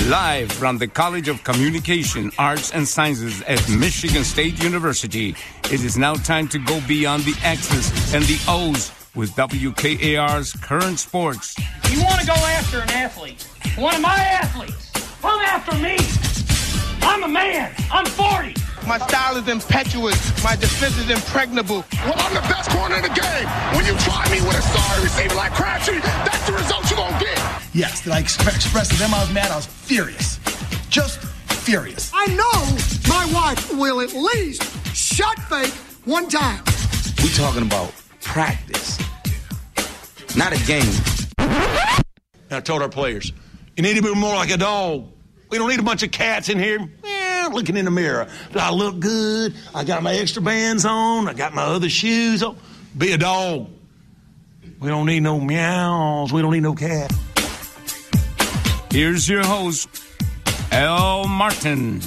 Live from the College of Communication, Arts, and Sciences at Michigan State University, it is now time to go beyond the X's and the O's with WKAR's Current Sports. You want to go after an athlete, one of my athletes, come after me. I'm a man. I'm 40. My style is impetuous. My defense is impregnable. Well, I'm the best corner in the game. When you try me with a sorry receiver like Crabtree, that's the result you're going to get. Yes, did I express to them I was mad? I was furious. Just furious. I know my wife will at least shot fake one time. We talking about practice, not a game. And I told our players, you need to be more like a dog. We don't need a bunch of cats in here looking in the mirror. Do I look good? I got my extra bands on. I got my other shoes on. Be a dog. We don't need no meows. We don't need no cat. Here's your host, Al Martin.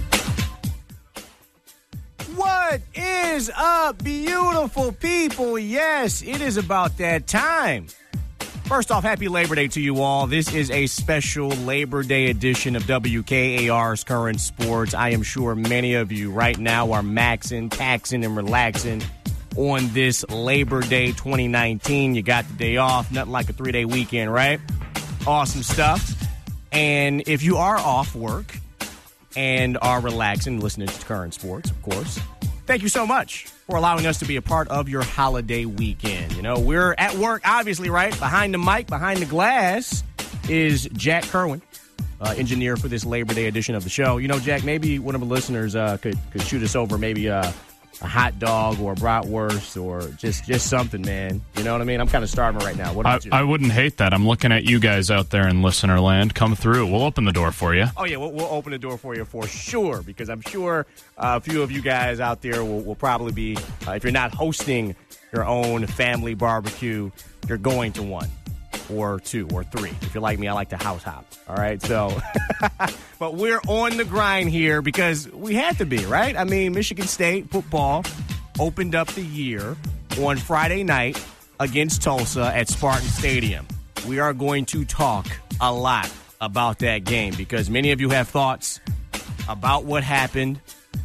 What is up, beautiful people? Yes, it is about that time. First off, happy Labor Day to you all. This is a special Labor Day edition of WKAR's Current Sports. I am sure many of you right now are maxing, taxing, and relaxing on this Labor Day 2019. You got the day off, nothing like a 3-day weekend, right? Awesome stuff. And if you are off work and are relaxing, listening to Current Sports, of course, thank you so much for allowing us to be a part of your holiday weekend. You know, we're at work, obviously, right? Behind the mic, behind the glass is Jack Kerwin, engineer for this Labor Day edition of the show. You know, Jack, maybe one of the listeners could shoot us over maybe a hot dog or a bratwurst or just something, man. You know what I mean? I'm kind of starving right now. What about you? I wouldn't hate that. I'm looking at you guys out there in listener land. Come through. We'll open the door for you. Oh, yeah, we'll open the door for you for sure, because I'm sure a few of you guys out there will probably be, if you're not hosting your own family barbecue, you're going to one or two or three. If you're like me, I like to house hop. All right, so but we're on the grind here because we had to be, right? I mean, Michigan State football opened up the year on Friday night against Tulsa at Spartan Stadium. We are going to talk a lot about that game because many of you have thoughts about what happened.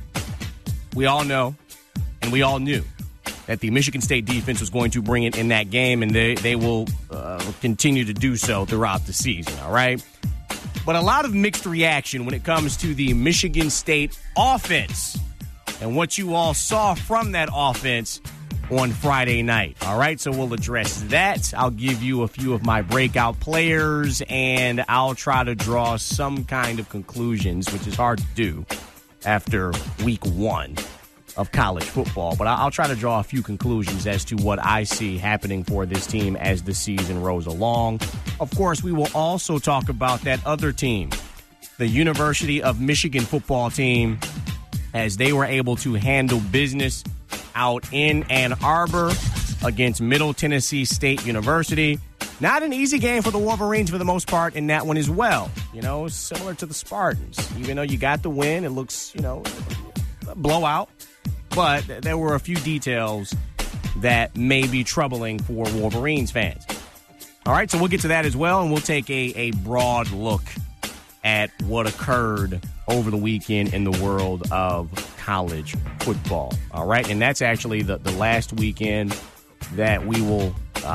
We all know, and we all knew, that the Michigan State defense was going to bring it in that game, and they will continue to do so throughout the season, all right? But a lot of mixed reaction when it comes to the Michigan State offense and what you all saw from that offense on Friday night, all right? So we'll address that. I'll give you a few of my breakout players, and I'll try to draw some kind of conclusions, which is hard to do after week one of college football, but I'll try to draw a few conclusions as to what I see happening for this team as the season rolls along. Of course, we will also talk about that other team, the University of Michigan football team, as they were able to handle business out in Ann Arbor against Middle Tennessee State University. Not an easy game for the Wolverines for the most part in that one as well. You know, similar to the Spartans. Even though you got the win, it looks, you know, a blowout. But there were a few details that may be troubling for Wolverines fans. All right, so we'll get to that as well, and we'll take a broad look at what occurred over the weekend in the world of college football. All right, and that's actually the last weekend that we will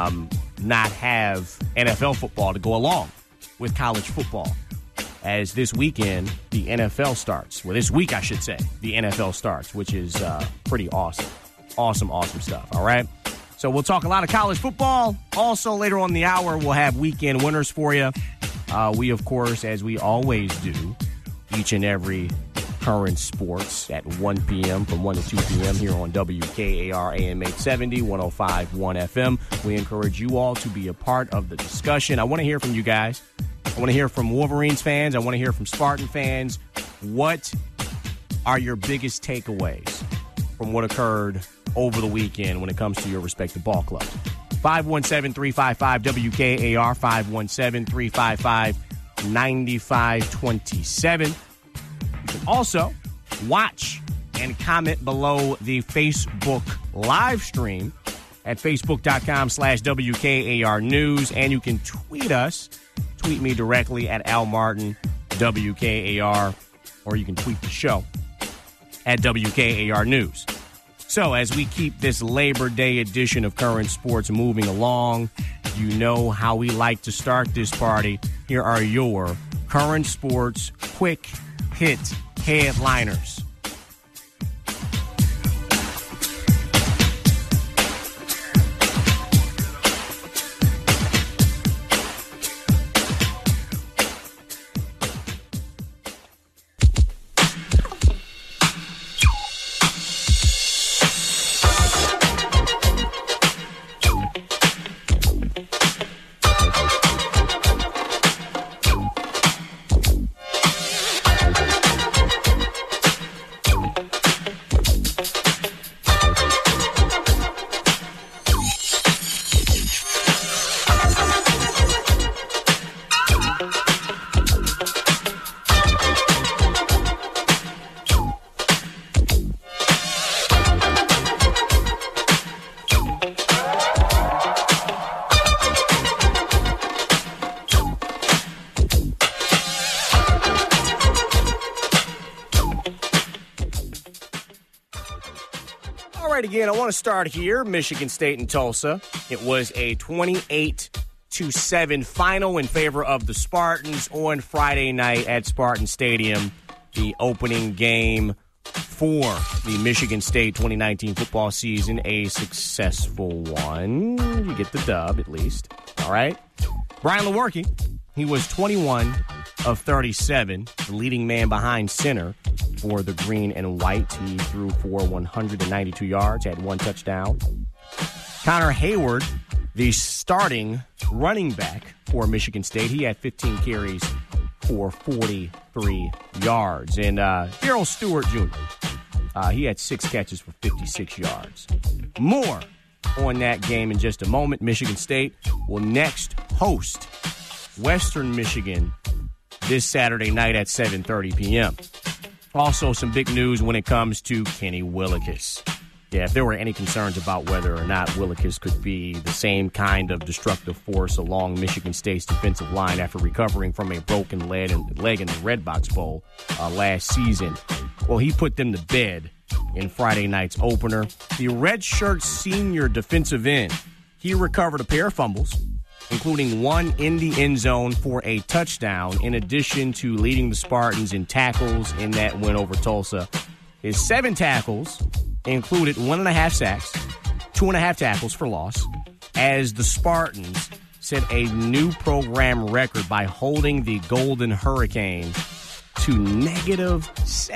not have NFL football to go along with college football. As this weekend, the NFL starts. Well, this week, I should say, the NFL starts, which is pretty awesome. Awesome stuff, all right? So we'll talk a lot of college football. Also, later on in the hour, we'll have weekend winners for you. We, of course, as we always do, each and every Current Sports at 1 p.m. from 1 to 2 p.m. here on WKAR AM 870, 105.1 FM. We encourage you all to be a part of the discussion. I want to hear from you guys. I want to hear from Wolverines fans. I want to hear from Spartan fans. What are your biggest takeaways from what occurred over the weekend when it comes to your respective ball clubs? 517-355-WKAR, 517-355-9527. You can also watch and comment below the Facebook live stream at facebook.com/WKAR News. And you can tweet us. Tweet me directly at Al Martin WKAR, or you can tweet the show at WKAR News. So as we keep this Labor Day edition of Current Sports moving along, you know how we like to start this party. Here are your Current Sports quick hit headliners. Again, I want to start here. Michigan State and Tulsa. It was a 28-7 final in favor of the Spartans on Friday night at Spartan Stadium. The opening game for the Michigan State 2019 football season, a successful one. You get the dub, at least. All right. Brian Lewerke, he was 21 of 37, the leading man behind center for the green and white. He threw for 192 yards, had one touchdown. Connor Hayward, the starting running back for Michigan State, he had 15 carries for 43 yards. And Darrell Stewart Jr., he had 6 catches for 56 yards. More on that game in just a moment. Michigan State will next host Western Michigan this Saturday night at 7:30 p.m. Also, some big news when it comes to Kenny Willekes. Yeah, if there were any concerns about whether or not Willekes could be the same kind of destructive force along Michigan State's defensive line after recovering from a broken leg in the Red Box Bowl last season, well, he put them to bed in Friday night's opener. The redshirt senior defensive end, he recovered a pair of fumbles, including one in the end zone for a touchdown, in addition to leading the Spartans in tackles in that win over Tulsa. His 7 tackles included 1.5 sacks, 2.5 tackles for loss, as the Spartans set a new program record by holding the Golden Hurricane to negative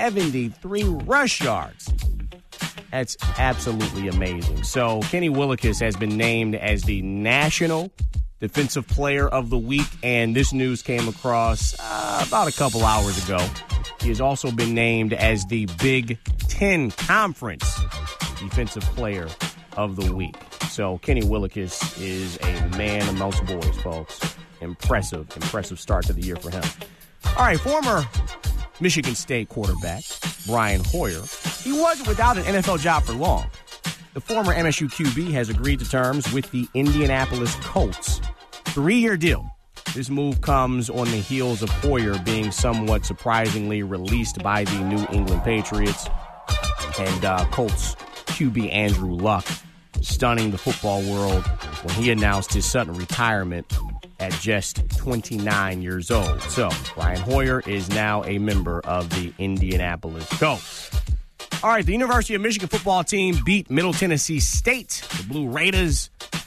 73 rush yards. That's absolutely amazing. So Kenny Willekes has been named as the National Defensive Player of the Week, and this news came across about a couple hours ago. He has also been named as the Big Ten Conference Defensive Player of the Week. So Kenny Willekes is a man amongst boys, folks. Impressive start to the year for him. All right, former Michigan State quarterback Brian Hoyer, he wasn't without an NFL job for long. The former MSU QB has agreed to terms with the Indianapolis Colts. 3-year deal. This move comes on the heels of Hoyer being somewhat surprisingly released by the New England Patriots, and Colts QB Andrew Luck stunning the football world when he announced his sudden retirement at just 29 years old. So Brian Hoyer is now a member of the Indianapolis Colts. All right, the University of Michigan football team beat Middle Tennessee State, the Blue Raiders,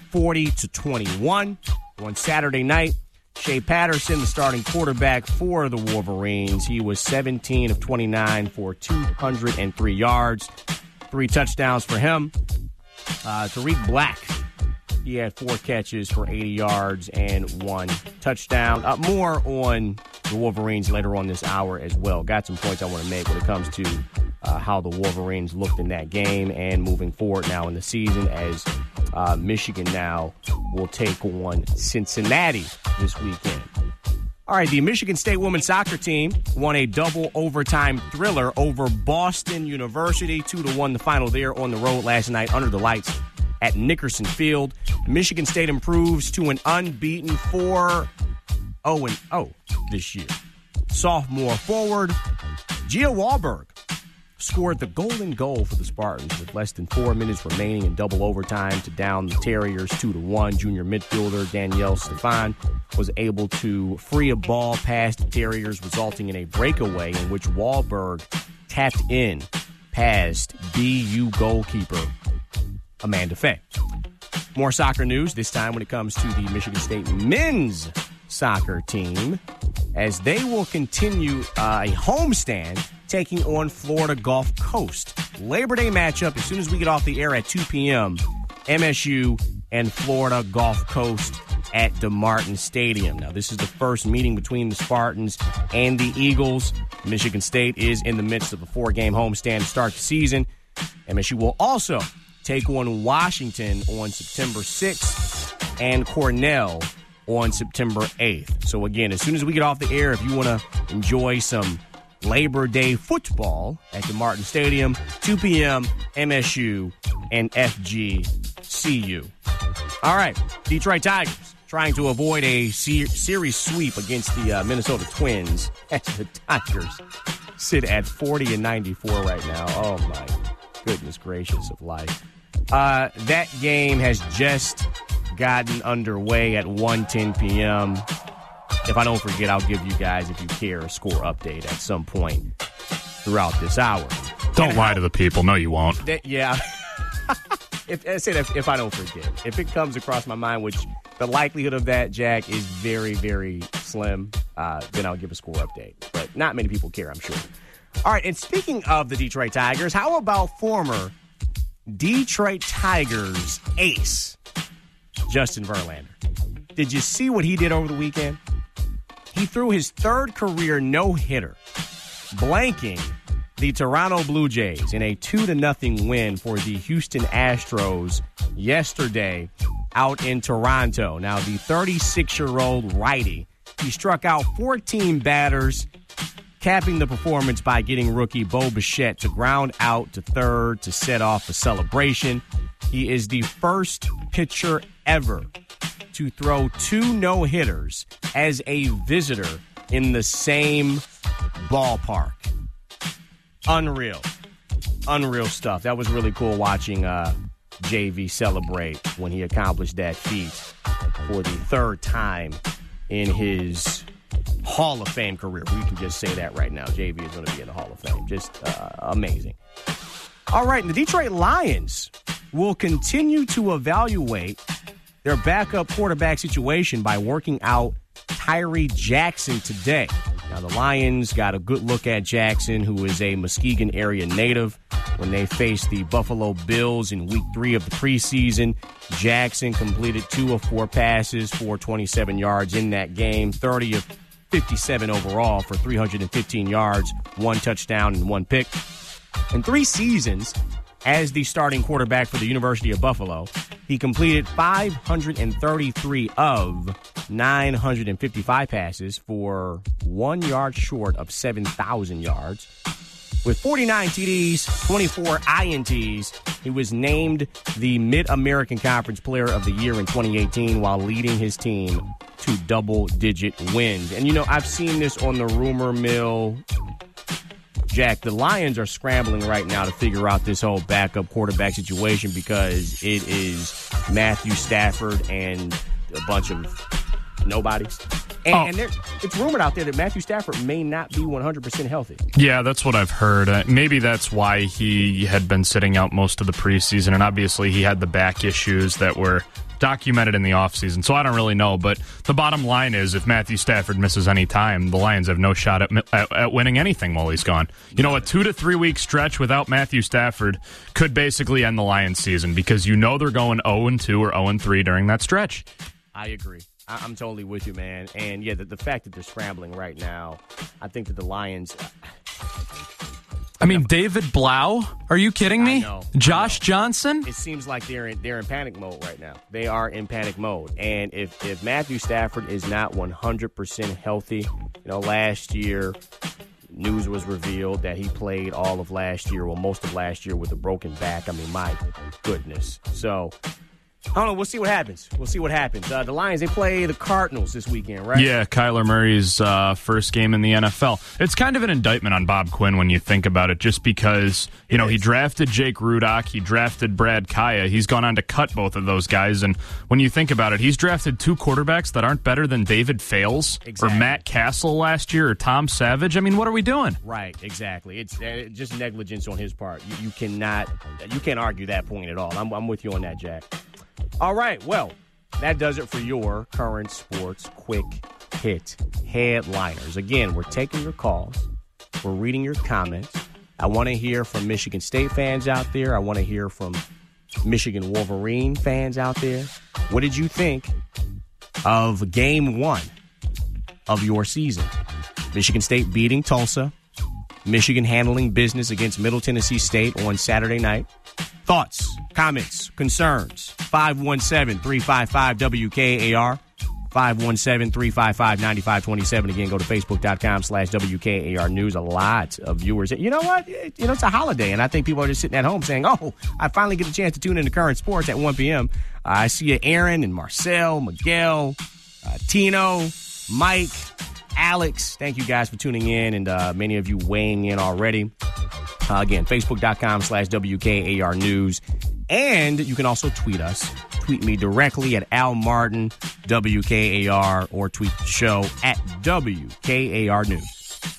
40-21 on Saturday night. Shea Patterson, the starting quarterback for the Wolverines, he was 17 of 29 for 203 yards, 3 touchdowns for him. Tariq Black, he had 4 catches for 80 yards and 1 touchdown. More on the Wolverines later on this hour as well. Got some points I want to make when it comes to how the Wolverines looked in that game and moving forward now in the season, as Michigan now will take on Cincinnati this weekend. All right, the Michigan State women's soccer team won a double overtime thriller over Boston University, 2-1 the final there on the road last night under the lights at Nickerson Field. Michigan State improves to an unbeaten 4-0 this year. sophomore forward. Gia Wahlberg scored the golden goal for the Spartans with less than 4 minutes remaining in double overtime to down the Terriers 2-1. Junior midfielder Danielle Stefan was able to free a ball past the Terriers, resulting in a breakaway in which Wahlberg tapped in past BU goalkeeper Amanda Fay. More soccer news, this time when it comes to the Michigan State men's soccer team, as they will continue a homestand taking on Florida Gulf Coast. Labor Day matchup as soon as we get off the air at 2 p.m. MSU and Florida Gulf Coast at DeMartin Stadium. Now, this is the first meeting between the Spartans and the Eagles. Michigan State is in the midst of a 4-game homestand to start the season. MSU will also take on Washington on September 6th and Cornell on September 8th. So, again, as soon as we get off the air, if you want to enjoy some Labor Day football at DeMartin Stadium, 2 p.m., MSU and FGCU. All right, Detroit Tigers trying to avoid a series sweep against the Minnesota Twins as the Tigers sit at 40-94 right now. Oh, my goodness gracious of life. That game has just gotten underway at 1:10 p.m. If I don't forget, I'll give you guys, if you care, a score update at some point throughout this hour. Don't lie to the people. No, you won't. Yeah. If I don't forget. If it comes across my mind, which the likelihood of that, Jack, is very, very slim, then I'll give a score update. But not many people care, I'm sure. All right, and speaking of the Detroit Tigers, how about former Detroit Tigers ace Justin Verlander? Did you see what he did over the weekend? He threw his third career no-hitter, blanking the Toronto Blue Jays in a 2-0 win for the Houston Astros yesterday out in Toronto. Now, the 36-year-old righty, he struck out 14 batters, capping the performance by getting rookie Bo Bichette to ground out to third to set off the celebration. He is the first pitcher ever to throw 2 no-hitters as a visitor in the same ballpark. Unreal stuff. That was really cool watching JV celebrate when he accomplished that feat for the third time in his Hall of Fame career. We can just say that right now. JV is going to be in the Hall of Fame. Just amazing. All right, and the Detroit Lions will continue to evaluate their backup quarterback situation by working out Tyree Jackson today. Now, the Lions got a good look at Jackson, who is a Muskegon area native. When they faced the Buffalo Bills in Week 3 of the preseason, Jackson completed 2 of 4 passes for 27 yards in that game, 30 of 57 overall for 315 yards, 1 touchdown, and 1 pick. In 3 seasons as the starting quarterback for the University of Buffalo, he completed 533 of 955 passes for 1 yard short of 7,000 yards. With 49 TDs, 24 INTs, he was named the Mid-American Conference Player of the Year in 2018 while leading his team to double-digit wins. And, you know, I've seen this on the rumor mill. Jack, the Lions are scrambling right now to figure out this whole backup quarterback situation because it is Matthew Stafford and a bunch of nobodies. And it's rumored out there that Matthew Stafford may not be 100% healthy. Yeah, that's what I've heard. Maybe that's why he had been sitting out most of the preseason, and obviously he had the back issues that were documented in the offseason, so I don't really know. But the bottom line is if Matthew Stafford misses any time, the Lions have no shot at winning anything while he's gone. You know, a 2 to 3 week stretch without Matthew Stafford could basically end the Lions season because you know they're going 0-2 or 0-3 during that stretch. I agree. I'm totally with you, man. And, yeah, the fact that they're scrambling right now, I think that the Lions... I mean, David Blau? Are you kidding me? Josh Johnson? It seems like they're in panic mode right now. They are in panic mode. And if Matthew Stafford is not 100% healthy, you know, last year, news was revealed that he played all of last year, well, most of last year with a broken back. I mean, my goodness. So... I don't know. We'll see what happens. The Lions, they play the Cardinals this weekend, right? Yeah, Kyler Murray's first game in the NFL. It's kind of an indictment on Bob Quinn when you think about it, just because, he drafted Jake Rudock, he drafted Brad Kaya. He's gone on to cut both of those guys, and when you think about it, he's drafted 2 quarterbacks that aren't better than David Fales or Matt Castle last year or Tom Savage. I mean, what are we doing? Right, exactly. It's just negligence on his part. You can't argue that point at all. I'm with you on that, Jack. All right, well, that does it for your Current Sports Quick Hit headliners. Again, we're taking your calls. We're reading your comments. I want to hear from Michigan State fans out there. I want to hear from Michigan Wolverine fans out there. What did you think of Game 1 of your season? Michigan State beating Tulsa. Michigan handling business against Middle Tennessee State on Saturday night. Thoughts, comments, concerns, 517-355-WKAR, 517-355-9527. Again, go to Facebook.com/WKAR News. A lot of viewers. You know what? It's a holiday, and I think people are just sitting at home saying, oh, I finally get a chance to tune in to Current Sports at 1 p.m. I see you, Aaron and Marcel, Miguel, Tino, Mike, Alex. Thank you guys for tuning in, and many of you weighing in already. Again, Facebook.com/WKAR News. And you can also tweet us. Tweet me directly at Al Martin, WKAR, or tweet the show at WKAR News.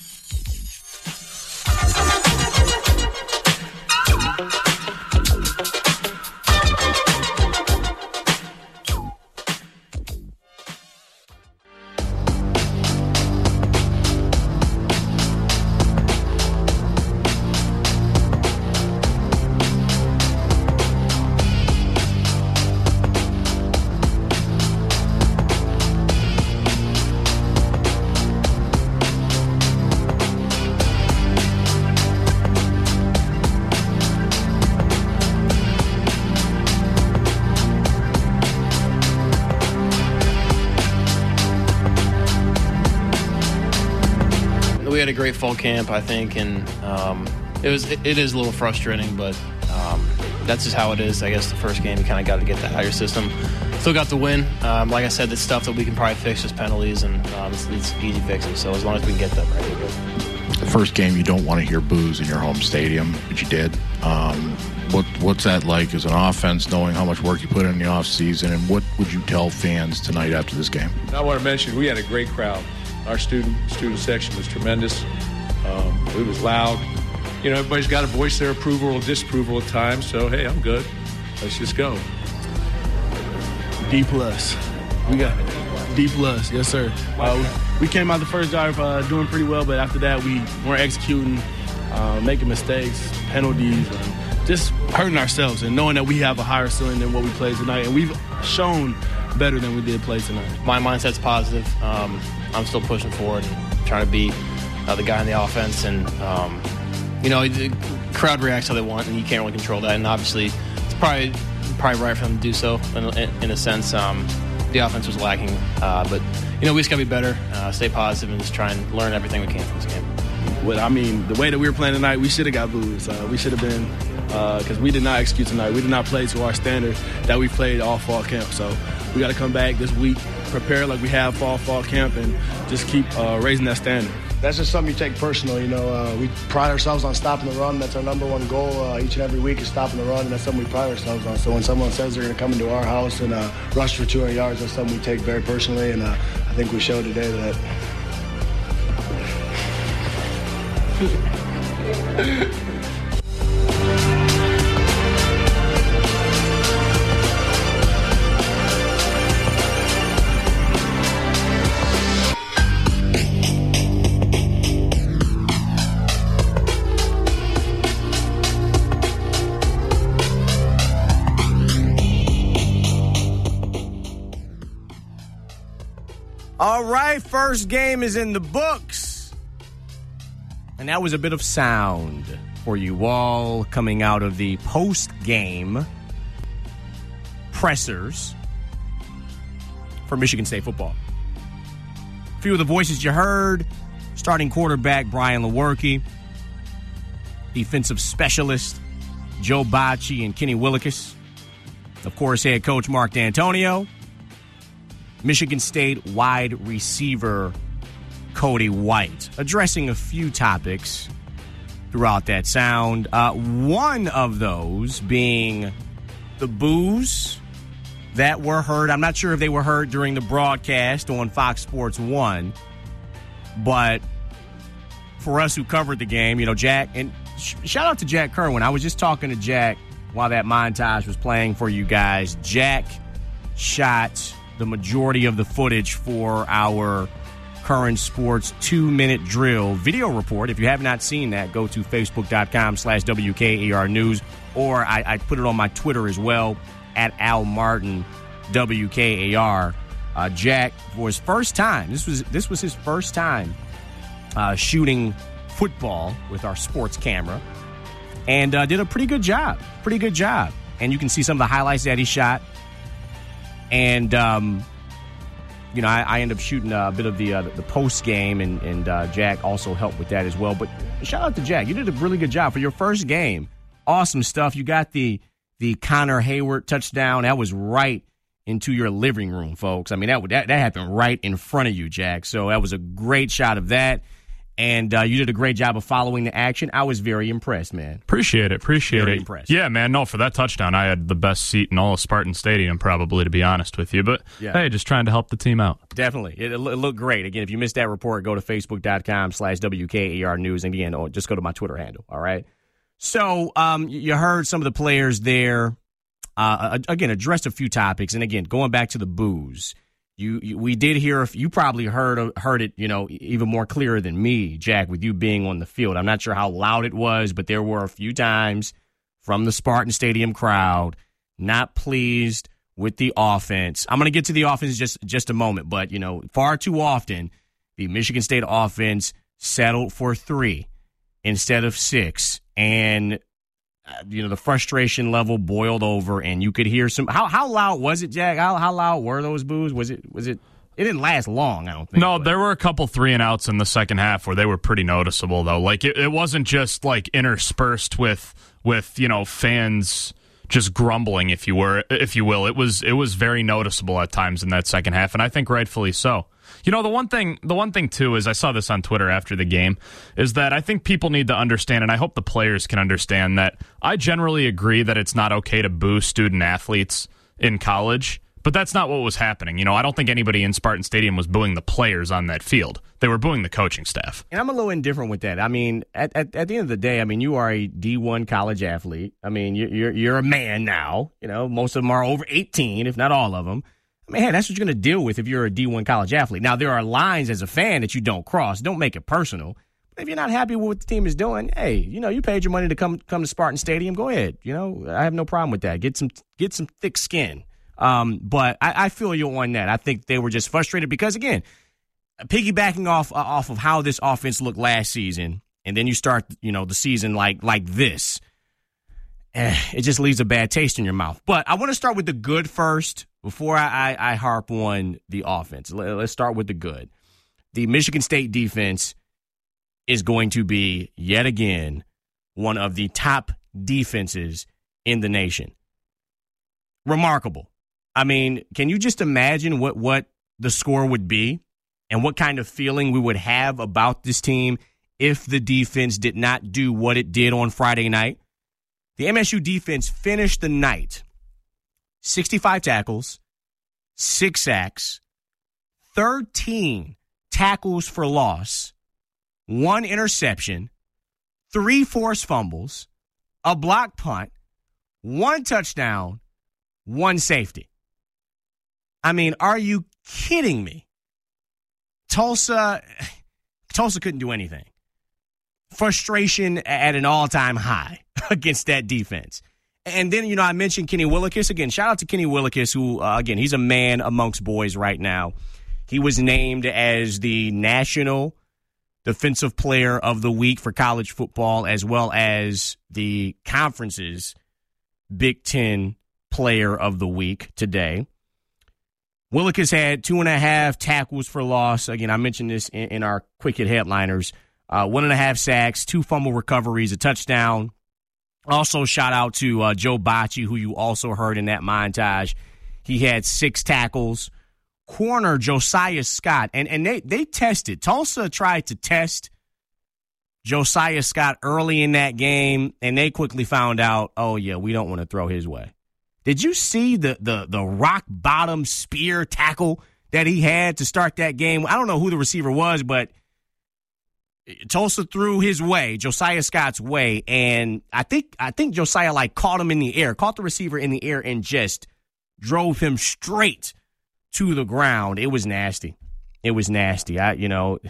We had a great fall camp, I think, and it is a little frustrating, but that's just how it is. I guess the first game, you kind of got to get that out of your system. Still got the win. Like I said, it's stuff that we can probably fix, just penalties, and it's easy fixes. So as long as we can get that right, we're good. The first game, you don't want to hear boos in your home stadium, but you did. What's that like as an offense, knowing how much work you put in the offseason, and what would you tell fans tonight after this game? I want to mention we had a great crowd. Our student section was tremendous. It was loud. Everybody's got to voice their approval or disapproval at times. So, hey, I'm good. Let's just go. D+. We got D+. Yes, sir. We came out the first drive doing pretty well, but after that we weren't executing, making mistakes, penalties, and just hurting ourselves and knowing that we have a higher ceiling than what we played tonight. And we've shown better than we did play tonight. My mindset's positive. I'm still pushing forward and trying to be the guy in the offense. And, the crowd reacts how they want, and you can't really control that. And obviously, it's probably right for them to do so in a sense. The offense was lacking. But, we just got to be better, stay positive, and just try and learn everything we can from this game. The way that we were playing tonight, we should have got boos. We should have been, because we did not execute tonight. We did not play to our standard that we played all fall camp. So we got to come back this week, prepare like we have fall camp, and just keep raising that standard. That's just something you take personal. We pride ourselves on stopping the run. That's our number one goal each and every week is stopping the run, and that's something we pride ourselves on. So when someone says they're going to come into our house and rush for 200 yards, that's something we take very personally, and I think we showed today that. All right, first game is in the books. And that was a bit of sound for you all coming out of the post-game pressers for Michigan State football. A few of the voices you heard: starting quarterback Brian Lewerke, defensive specialist Joe Bacci and Kenny Willekes, Of course, head coach Mark D'Antonio. Michigan State wide receiver Cody White, addressing a few topics throughout that sound. One of those being the boos that were heard. I'm not sure if they were heard during the broadcast on Fox Sports 1, but for us who covered the game, Jack, and shout out to Jack Kerwin. I was just talking to Jack while that montage was playing for you guys. Jack shot the majority of the footage for our Current Sports 2-minute drill video report. If you have not seen that, go to facebook.com/WKAR News, or I put it on my Twitter as well, at Al Martin WKAR. Jack, for his first time, this was his first time shooting football with our sports camera, and did a pretty good job. And you can see some of the highlights that he shot. And, I end up shooting a bit of the post game, and Jack also helped with that as well. But shout out to Jack. You did a really good job for your first game. Awesome stuff. You got the Connor Hayward touchdown. That was right into your living room, folks. I mean, that happened right in front of you, Jack. So that was a great shot of that. And you did a great job of following the action. I was very impressed, man. Appreciate it. Very impressed. Yeah, man. No, for that touchdown, I had the best seat in all of Spartan Stadium, probably, to be honest with you. But, Hey, just trying to help the team out. Definitely. It looked great. Again, if you missed that report, go to facebook.com/WKAR News. And, again, just go to my Twitter handle, all right? So you heard some of the players there, again, addressed a few topics. And, again, going back to the boos. We did hear, you probably heard it, even more clearer than me, Jack, with you being on the field. I'm not sure how loud it was, but there were a few times from the Spartan Stadium crowd not pleased with the offense. I'm going to get to the offense in just a moment, but, far too often the Michigan State offense settled for 3 instead of 6, and the frustration level boiled over, and you could hear some. How loud was it, Jack? How loud were those boos? Was it? It didn't last long, I don't think. No, there were a couple 3-and-outs in the second half where they were pretty noticeable, though. Like it wasn't just like interspersed with fans just grumbling, if you will. It was very noticeable at times in that second half, and I think rightfully so. The one thing too is, I saw this on Twitter after the game, is that I think people need to understand, and I hope the players can understand, that I generally agree that it's not okay to boo student athletes in college, but that's not what was happening. I don't think anybody in Spartan Stadium was booing the players on that field. They were booing the coaching staff. And I'm a little indifferent with that. I mean, at the end of the day, I mean, you are a D1 college athlete. I mean, you're a man now. Most of them are over 18, if not all of them. I mean, hey, that's what you're going to deal with if you're a D1 college athlete. Now, there are lines as a fan that you don't cross. Don't make it personal. But if you're not happy with what the team is doing, hey, you paid your money to come to Spartan Stadium. Go ahead. I have no problem with that. Get some thick skin. But I feel you on that. I think they were just frustrated because, again, piggybacking off of how this offense looked last season, and then you start, the season like this, it just leaves a bad taste in your mouth. But I want to start with the good first before I harp on the offense. Let's start with the good. The Michigan State defense is going to be, yet again, one of the top defenses in the nation. Remarkable. I mean, can you just imagine what the score would be and what kind of feeling we would have about this team if the defense did not do what it did on Friday night? The MSU defense finished the night 65 tackles, 6 sacks, 13 tackles for loss, 1 interception, 3 forced fumbles, a blocked punt, 1 touchdown, 1 safety. I mean, are you kidding me? Tulsa couldn't do anything. Frustration at an all-time high against that defense. And then, I mentioned Kenny Willekes. Again, shout out to Kenny Willekes, who, again, he's a man amongst boys right now. He was named as the National Defensive Player of the Week for college football, as well as the conference's Big Ten Player of the Week today. Willekes had 2.5 tackles for loss. Again, I mentioned this in our quick hit headliners. 1.5 sacks, 2 fumble recoveries, a touchdown, Also, shout out to Joe Bacci, who you also heard in that montage. He had 6 tackles. Corner Josiah Scott, and they tested. Tulsa tried to test Josiah Scott early in that game, and they quickly found out, oh, yeah, we don't want to throw his way. Did you see the rock-bottom spear tackle that he had to start that game? I don't know who the receiver was, but Tulsa threw his way, Josiah Scott's way, and I think Josiah caught him in the air, caught the receiver in the air, and just drove him straight to the ground. It was nasty. It was nasty. You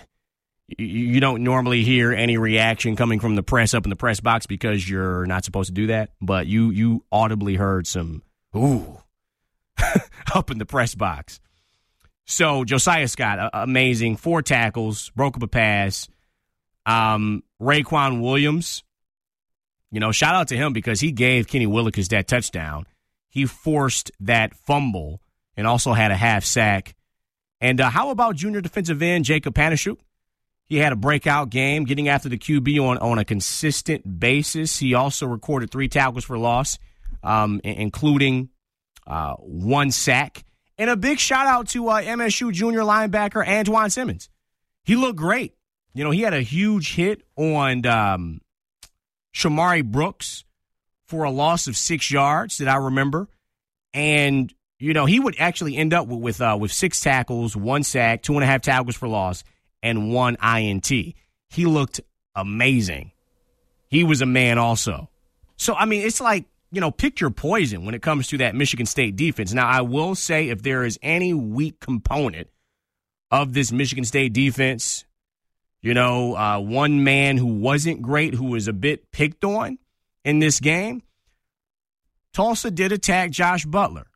don't normally hear any reaction coming from the press up in the press box because you're not supposed to do that, but you audibly heard some ooh up in the press box. So Josiah Scott, amazing, 4 tackles, broke up a pass. Raequan Williams, shout out to him because he gave Kenny Willekes that touchdown. He forced that fumble and also had a half sack. And how about junior defensive end Jacob Panasiuk? He had a breakout game, getting after the QB on a consistent basis. He also recorded 3 tackles for loss, including 1 sack. And a big shout-out to MSU junior linebacker Antoine Simmons. He looked great. He had a huge hit on Shamari Brooks for a loss of 6 yards that I remember. And he would actually end up with 6 tackles, 1 sack, 2.5 tackles for loss, and 1 INT. He looked amazing. He was a man also. So, it's like, pick your poison when it comes to that Michigan State defense. Now, I will say if there is any weak component of this Michigan State defense, one man who wasn't great, who was a bit picked on in this game, Tulsa did attack Josh Butler.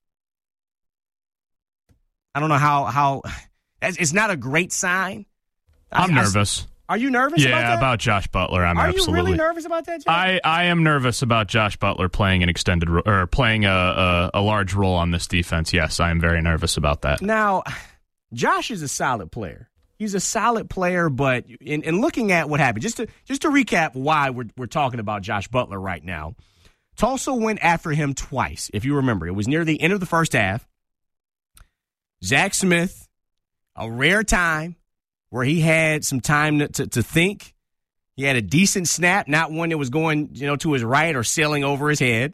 I don't know how it's not a great sign. I'm nervous. Are you nervous about that? Yeah, about Josh Butler. Are you really nervous about that, Jack? I am nervous about Josh Butler playing an extended or playing a large role on this defense. Yes, I am very nervous about that. Now, Josh is a solid player. He's a solid player, but in looking at what happened, just to recap why we're talking about Josh Butler right now, Tulsa went after him twice, if you remember. It was near the end of the first half. Zach Smith, a rare time where he had some time to think. He had a decent snap, not one that was going, to his right or sailing over his head.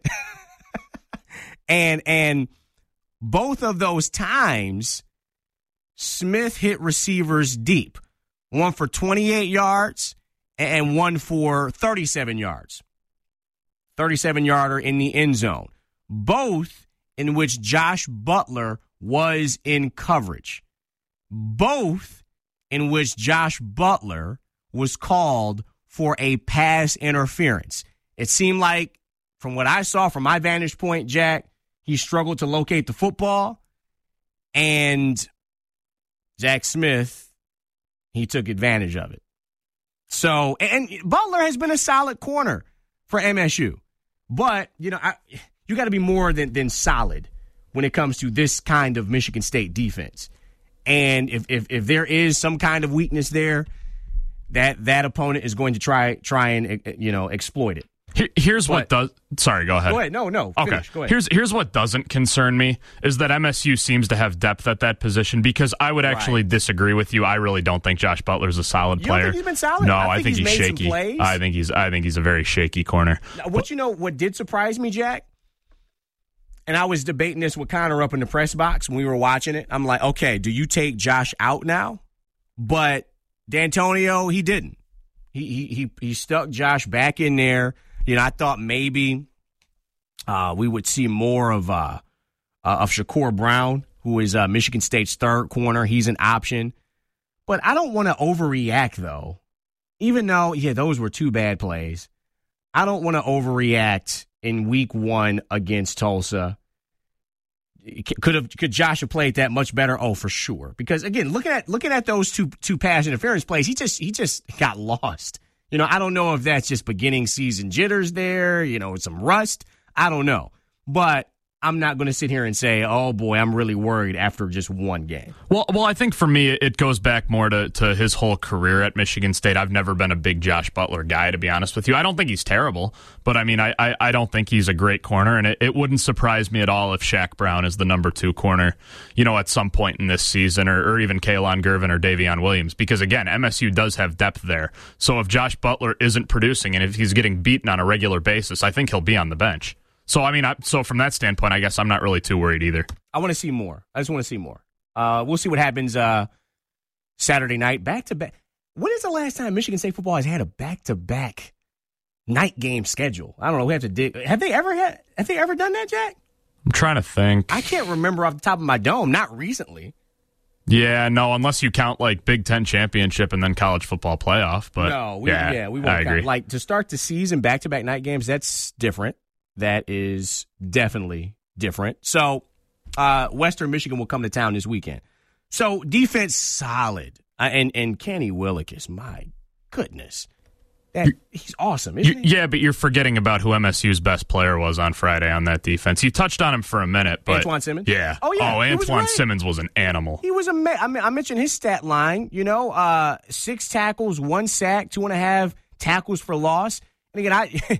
and both of those times, Smith hit receivers deep. One for 28 yards and one for 37 yards. 37-yarder in the end zone. Both in which Josh Butler was in coverage. Both in which Josh Butler was called for a pass interference. It seemed like, from what I saw from my vantage point, Jack, he struggled to locate the football, and Zach Smith, he took advantage of it. So, and Butler has been a solid corner for MSU. But, you got to be more than solid when it comes to this kind of Michigan State defense. And if there is some kind of weakness there, that opponent is going to try and exploit it. Here's what does. Sorry, go ahead. Go ahead. No. Finish. Okay. Go ahead. Here's what doesn't concern me is that MSU seems to have depth at that position, because I would actually disagree with you. I really don't think Josh Butler's a solid player. You don't think he's been solid? No, I think he's made shaky. Some plays. I think he's a very shaky corner. Now, what did surprise me, Jack? And I was debating this with Connor up in the press box when we were watching it. I'm like, okay, do you take Josh out now? But D'Antonio, he didn't. He stuck Josh back in there. I thought maybe we would see more of Shakur Brown, who is Michigan State's third corner. He's an option. But I don't want to overreact, though. Even though, those were 2 bad plays. I don't want to overreact in week 1 against Tulsa. Could Josh have played that much better? Oh, for sure. Because, again, looking at those two pass interference plays, he just got lost. I don't know if that's just beginning season jitters there, some rust. I don't know. But I'm not going to sit here and say, oh, boy, I'm really worried after just one game. Well, I think for me, it goes back more to his whole career at Michigan State. I've never been a big Josh Butler guy, to be honest with you. I don't think he's terrible, but I mean, I don't think he's a great corner, and it wouldn't surprise me at all if Shaq Brown is the number 2 corner, at some point in this season, or even Kaelon Gervin or Davion Williams, because again, MSU does have depth there. So if Josh Butler isn't producing, and if he's getting beaten on a regular basis, I think he'll be on the bench. So, I mean, so from that standpoint, I guess I'm not really too worried either. I want to see more. I just want to see more. We'll see what happens Saturday night. Back-to-back. When is the last time Michigan State football has had a back-to-back night game schedule? I don't know. We have to dig. Have they ever done that, Jack? I'm trying to think. I can't remember off the top of my dome. Not recently. Yeah, no, unless you count like Big Ten championship and then college football playoff. But no, we won't I agree. count. Like, to start the season, back-to-back night games, that's different. That is definitely different. So, Western Michigan will come to town this weekend. So, defense solid. And Kenny Willekes, my goodness. He's awesome, isn't he? Yeah, but you're forgetting about who MSU's best player was on Friday on that defense. You touched on him for a minute, but Antoine Simmons? Yeah. Oh, yeah. Antoine Simmons was an animal. He was I mentioned his stat line, 6 tackles, 1 sack, 2.5 tackles for loss. And again,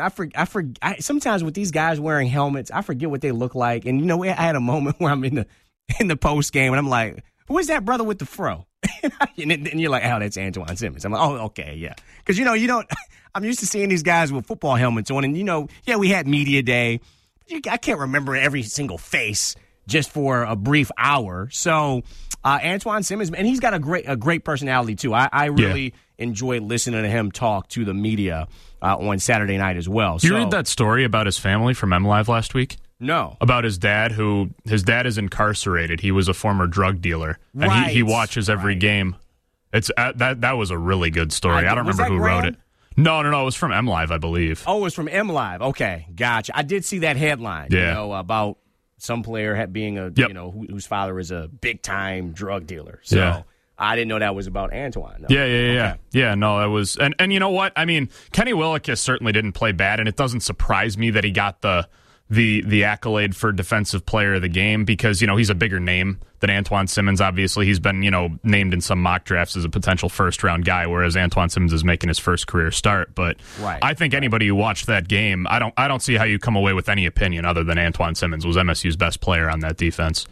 I sometimes with these guys wearing helmets, I forget what they look like. And I had a moment where I'm in the post game and I'm like, who is that brother with the fro? and you're like, oh, that's Antoine Simmons. I'm like, oh, okay, yeah. Because you don't. I'm used to seeing these guys with football helmets on, and we had media day. I can't remember every single face just for a brief hour. So Antoine Simmons, and he's got a great personality too. I really enjoy listening to him talk to the media on Saturday night as well. You read that story about his family from MLive last week? No. About his dad is incarcerated. He was a former drug dealer, and right. he watches every game. It's that was a really good story. I don't remember who wrote it. No, it was from MLive, I believe. Oh, it was from MLive. Okay, gotcha. I did see that headline. About some player being whose father is a big time drug dealer. So I didn't know that was about Antoine. No. Yeah. No, that was, and you know what? I mean, Kenny Willekes certainly didn't play bad, and it doesn't surprise me that he got the accolade for defensive player of the game because, he's a bigger name than Antoine Simmons. Obviously, he's been, named in some mock drafts as a potential first-round guy, whereas Antoine Simmons is making his first career start. But I think anybody who watched that game, I don't see how you come away with any opinion other than Antoine Simmons was MSU's best player on that defense.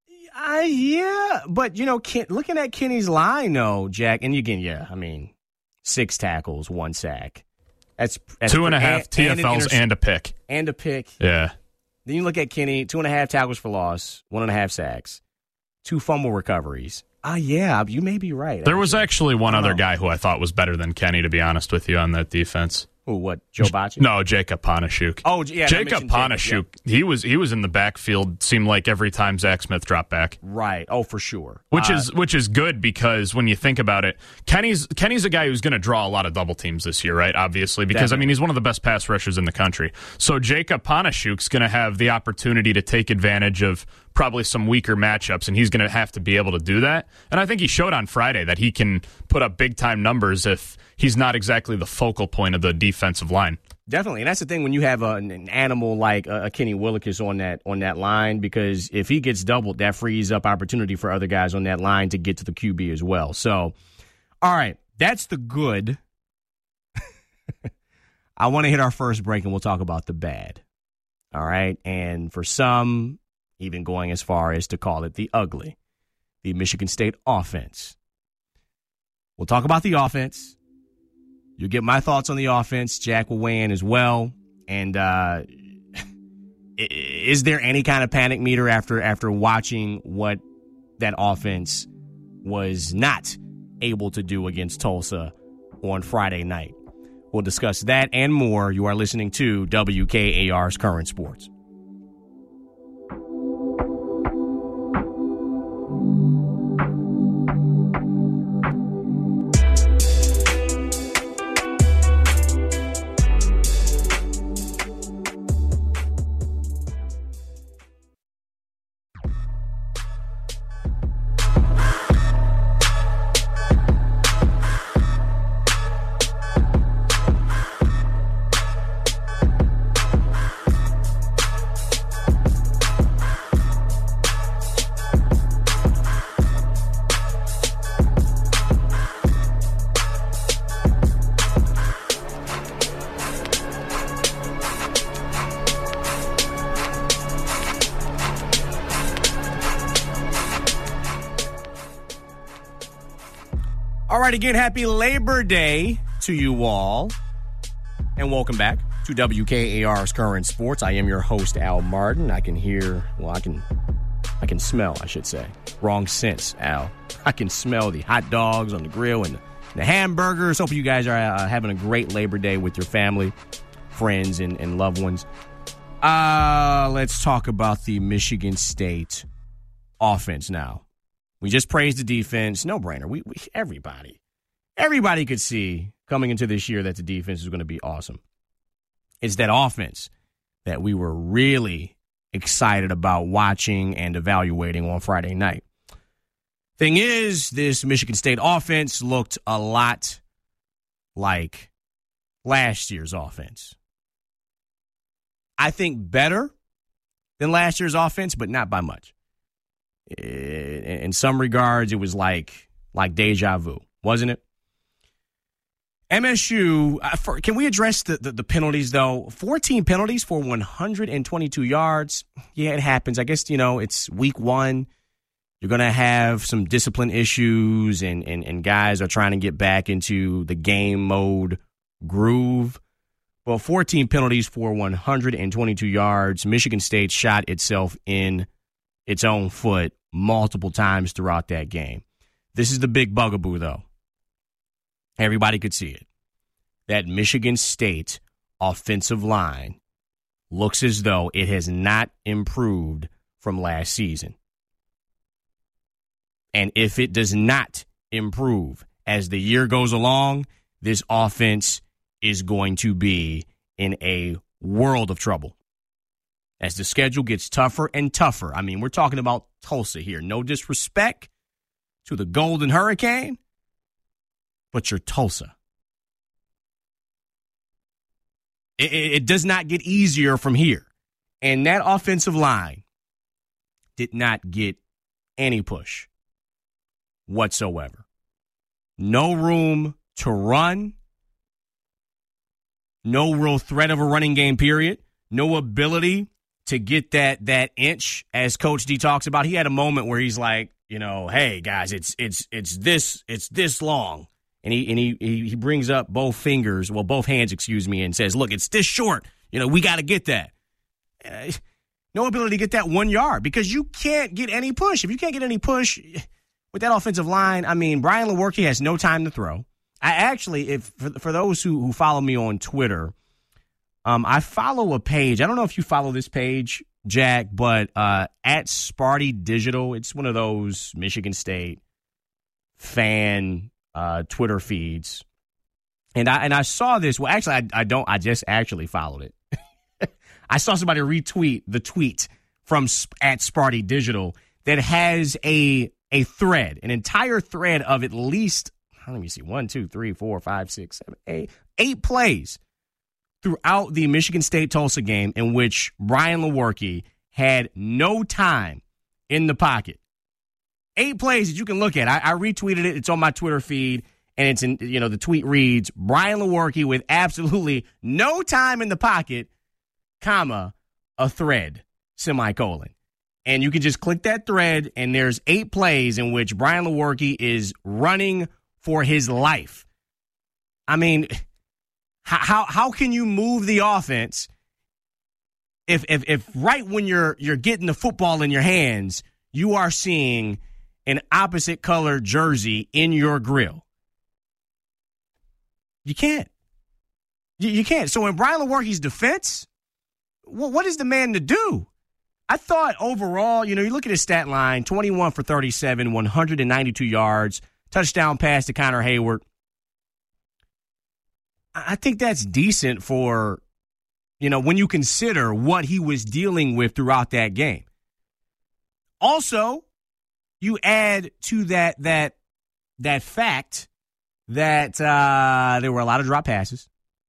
But, looking at Kenny's line, though, Jack, and again, 6 tackles, 1 sack. That's 2.5 TFLs and a pick. And a pick. Yeah. Then you look at Kenny, 2.5 tackles for loss, 1.5 sacks, 2 fumble recoveries. You may be right. There was actually one other guy who I thought was better than Kenny, to be honest with you, on that defense. Who, what, Joe Bacci? No, Jacob Panasiuk. Oh, yeah. Jacob Panasiuk, he was in the backfield, seemed like every time Zach Smith dropped back. Right. Oh, for sure. Which is good because when you think about it, Kenny's a guy who's going to draw a lot of double teams this year, right? Obviously, because, definitely. he's one of the best pass rushers in the country. So Jacob Panasiuk's going to have the opportunity to take advantage of probably some weaker matchups, and he's going to have to be able to do that. And I think he showed on Friday that he can put up big-time numbers if he's not exactly the focal point of the defensive line. Definitely, and that's the thing when you have an animal like a Kenny Willekes on that line, because if he gets doubled, that frees up opportunity for other guys on that line to get to the QB as well. So, all right, that's the good. I want to hit our first break, and we'll talk about the bad. All right, and for some, even going as far as to call it the ugly, the Michigan State offense. We'll talk about the offense. You'll get my thoughts on the offense. Jack will weigh in as well. And is there any kind of panic meter after watching what that offense was not able to do against Tulsa on Friday night? We'll discuss that and more. You are listening to WKAR's Current Sports. All right, again, happy Labor Day to you all. And welcome back to WKAR's Current Sports. I am your host, Al Martin. I can smell, I should say. Wrong sense, Al. I can smell the hot dogs on the grill and the hamburgers. Hope you guys are having a great Labor Day with your family, friends, and loved ones. Let's talk about the Michigan State offense now. We just praised the defense. No brainer. Everybody could see coming into this year that the defense is going to be awesome. It's that offense that we were really excited about watching and evaluating on Friday night. Thing is, this Michigan State offense looked a lot like last year's offense. I think better than last year's offense, but not by much. In some regards, it was like deja vu, wasn't it? MSU, can we address the penalties, though? 14 penalties for 122 yards. Yeah, it happens. I guess, it's week one. You're going to have some discipline issues, and guys are trying to get back into the game mode groove. Well, 14 penalties for 122 yards. Michigan State shot itself in its own foot multiple times throughout that game. This is the big bugaboo, though. Everybody could see it. That Michigan State offensive line looks as though it has not improved from last season. And if it does not improve as the year goes along, this offense is going to be in a world of trouble. As the schedule gets tougher and tougher. I mean, we're talking about Tulsa here. No disrespect to the Golden Hurricane, but you're Tulsa. It does not get easier from here. And that offensive line did not get any push whatsoever. No room to run. No real threat of a running game, period. No ability to get that inch, as Coach D talks about. He had a moment where he's like, hey guys, it's this long, and he brings up both hands, and says, look, it's this short. We got to get that. No ability to get that 1 yard because you can't get any push. If you can't get any push with that offensive line, I mean, Brian Lewerke has no time to throw. I actually, for those who follow me on Twitter, I follow a page. I don't know if you follow this page, Jack, but at Sparty Digital, it's one of those Michigan State fan Twitter feeds. And I saw this. Well, actually, I don't. I just actually followed it. I saw somebody retweet the tweet from at Sparty Digital that has a thread, an entire thread of at least, let me see, 1, 2, 3, 4, 5, 6, 7, 8 plays throughout the Michigan State-Tulsa game in which Brian Lewerke had no time in the pocket. 8 plays that you can look at. I retweeted it. It's on my Twitter feed, and it's in, the tweet reads, Brian Lewerke with absolutely no time in the pocket, comma, a thread, semicolon. And you can just click that thread, and there's 8 plays in which Brian Lewerke is running for his life. I mean, how can you move the offense if right when you're getting the football in your hands, you are seeing an opposite color jersey in your grill? You can't. You can't. So in Brian Lewerke's defense, what is the man to do? I thought overall, you look at his stat line, 21 for 37, 192 yards, touchdown pass to Connor Hayward. I think that's decent for, when you consider what he was dealing with throughout that game. Also, you add to that fact that there were a lot of drop passes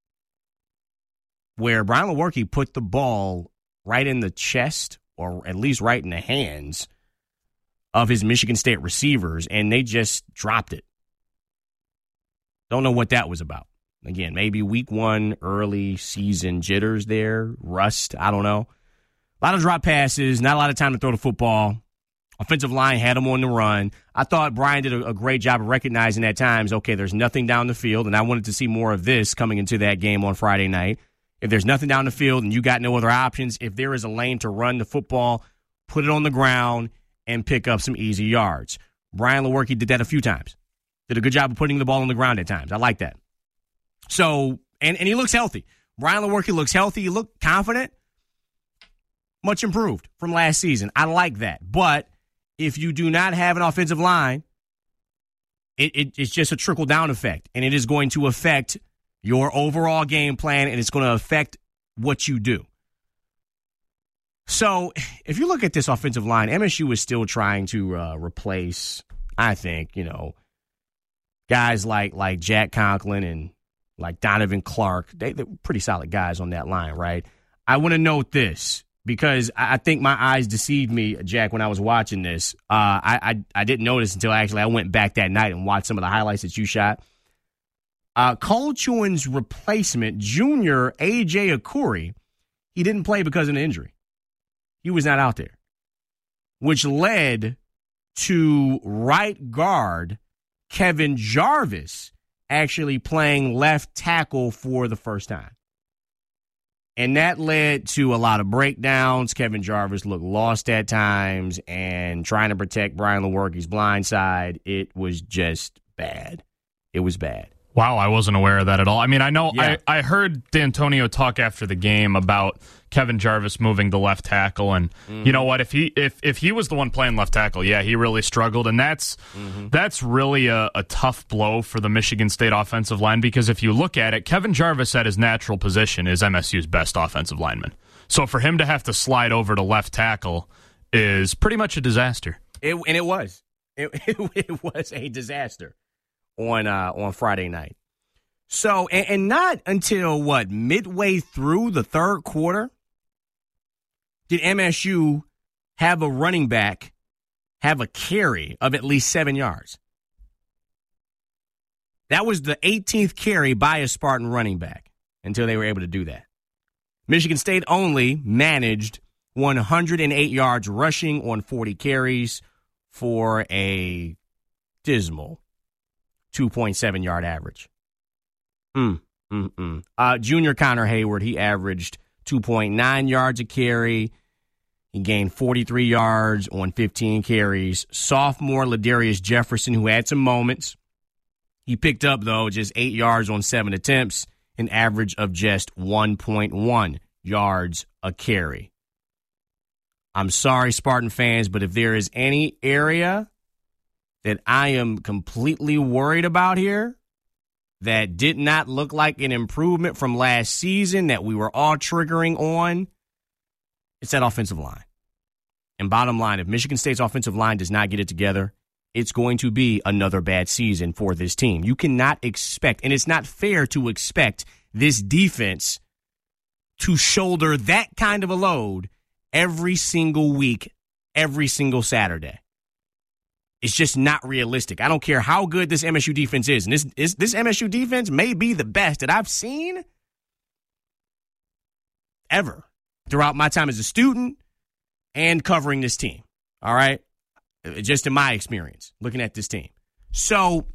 where Brian Lewerke put the ball right in the chest, or at least right in the hands of his Michigan State receivers, and they just dropped it. Don't know what that was about. Again, maybe week one, early season jitters there, rust, I don't know. A lot of drop passes, not a lot of time to throw the football. Offensive line had him on the run. I thought Brian did a great job of recognizing at times, okay, there's nothing down the field, and I wanted to see more of this coming into that game on Friday night. If there's nothing down the field and you got no other options, if there is a lane to run the football, put it on the ground and pick up some easy yards. Brian Lewerke did that a few times. Did a good job of putting the ball on the ground at times. I like that. So, and he looks healthy. Brian Lewerke looks healthy. He looked confident. Much improved from last season. I like that. But if you do not have an offensive line, it's just a trickle-down effect, and it is going to affect your overall game plan, and it's going to affect what you do. So if you look at this offensive line, MSU is still trying to replace, I think, guys like Jack Conklin and like Donovan Clark. They're pretty solid guys on that line, right? I want to note this because I think my eyes deceived me, Jack, when I was watching this. I didn't notice until I went back that night and watched some of the highlights that you shot. Cole Chuan's replacement, junior A.J. Akuri, he didn't play because of an injury. He was not out there, which led to right guard Kevin Jarvis actually playing left tackle for the first time. And that led to a lot of breakdowns. Kevin Jarvis looked lost at times and trying to protect Brian Lewerke's blind side. It was just bad. It was bad. Wow, I wasn't aware of that at all. I mean, I know I heard D'Antonio talk after the game about Kevin Jarvis moving to left tackle, and you know what? If he was the one playing left tackle, yeah, he really struggled, and that's really a tough blow for the Michigan State offensive line, because if you look at it, Kevin Jarvis at his natural position is MSU's best offensive lineman. So for him to have to slide over to left tackle is pretty much a disaster. It was a disaster on Friday night. So, and not until midway through the third quarter did MSU have a running back have a carry of at least 7 yards. That was the 18th carry by a Spartan running back until they were able to do that. Michigan State only managed 108 yards rushing on 40 carries for a dismal 2.7-yard average. Junior Connor Hayward, he averaged 2.9 yards a carry. He gained 43 yards on 15 carries. Sophomore Ladarius Jefferson, who had some moments, he picked up, though, just 8 yards on 7 attempts, an average of just 1.1 yards a carry. I'm sorry, Spartan fans, but if there is any area that I am completely worried about here, that did not look like an improvement from last season that we were all triggering on, it's that offensive line. And bottom line, if Michigan State's offensive line does not get it together, it's going to be another bad season for this team. You cannot expect, and it's not fair to expect this defense to shoulder that kind of a load every single week, every single Saturday. It's just not realistic. I don't care how good this MSU defense is. And this MSU defense may be the best that I've seen ever throughout my time as a student and covering this team. All right? Just in my experience, looking at this team. So